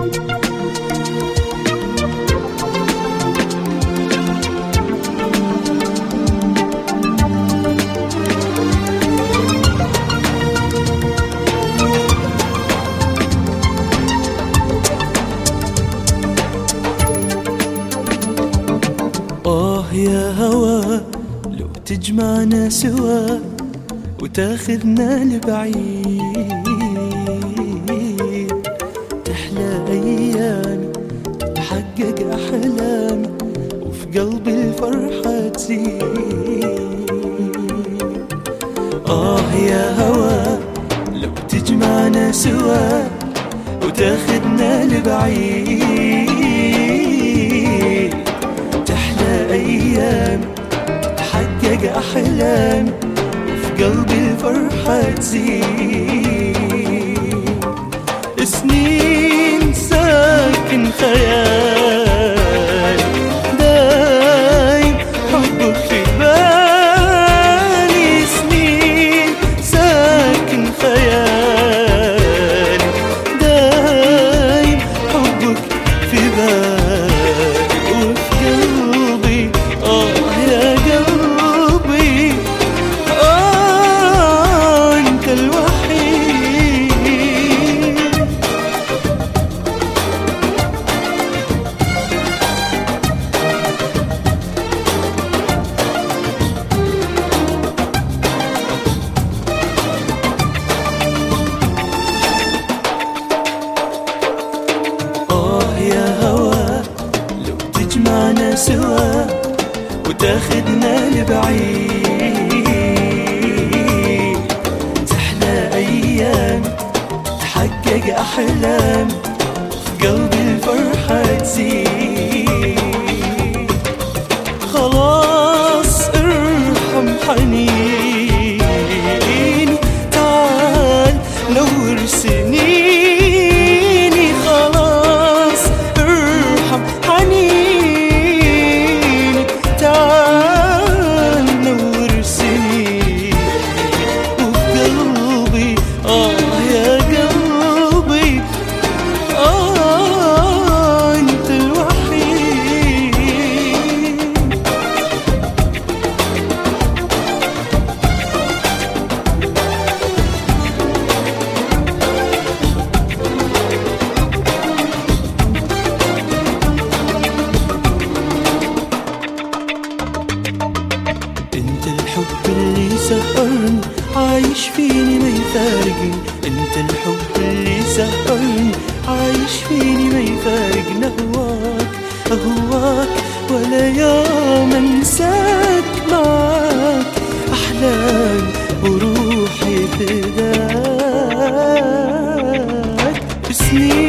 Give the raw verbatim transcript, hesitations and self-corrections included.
آه يا هوا لو تجمعنا سوا وتاخذنا لبعيد، تحلى أيامي تتحقق أحلامي وفي قلبي الفرحة تزيد. آه يا هوا لو تجمعنا سوا وتاخذنا لبعيد، أيام تحقق أحلامي وفي قلبي الفرحة تزيد. سنين ساكن خيالي دايم حبك في بالي، سنين ساكن خيالي دايم حبك في بالي. تجمعنا سوا وتاخذنا لبعيد، تحلى أيام تحقق أحلامي في قلبي الفرحة تزيد. خلاص ارحم حنيني، تعال نور سنيني، خلاص ارحم حنيني، انت الحب اللي سهرني عايش فيني ما يفارقني، انت الحب اللي سهرني عايش فيني ما يفارقني. اهواك اهواك ولا يوم انساك، معاك احلامي وروحي فداك. سنين